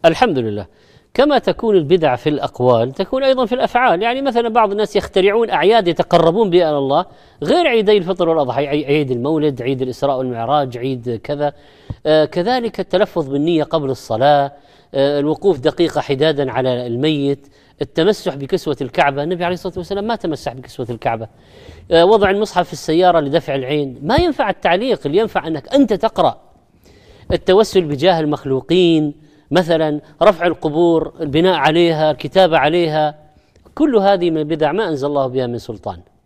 الحمد لله. كما تكون البدع في الأقوال تكون أيضا في الأفعال. يعني مثلا بعض الناس يخترعون أعياد يتقربون بها إلى الله غير عيدي الفطر والأضحى، عيد المولد، عيد الإسراء والمعراج، عيد كذا. كذلك التلفظ بالنية قبل الصلاة، الوقوف دقيقة حدادا على الميت، التمسح بكسوة الكعبة. النبي عليه الصلاة والسلام ما تمسح بكسوة الكعبة. وضع المصحف في السيارة لدفع العين. ما ينفع التعليق، اللي ينفع أنك أنت تقرأ. التوسل بجاه المخلوقين مثلا، رفع القبور، البناء عليها، الكتابة عليها، كل هذه من البدع ما أنزل الله بها من سلطان.